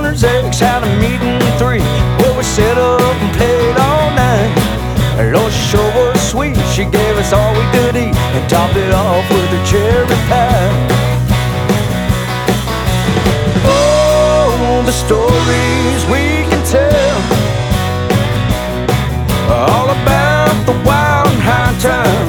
owner's ex had a meeting 3. Well, we set up and played all night. Lord, she sure was sweet. She gave us all we could eat and topped it off with her cherry pie. Oh, the stories we can tell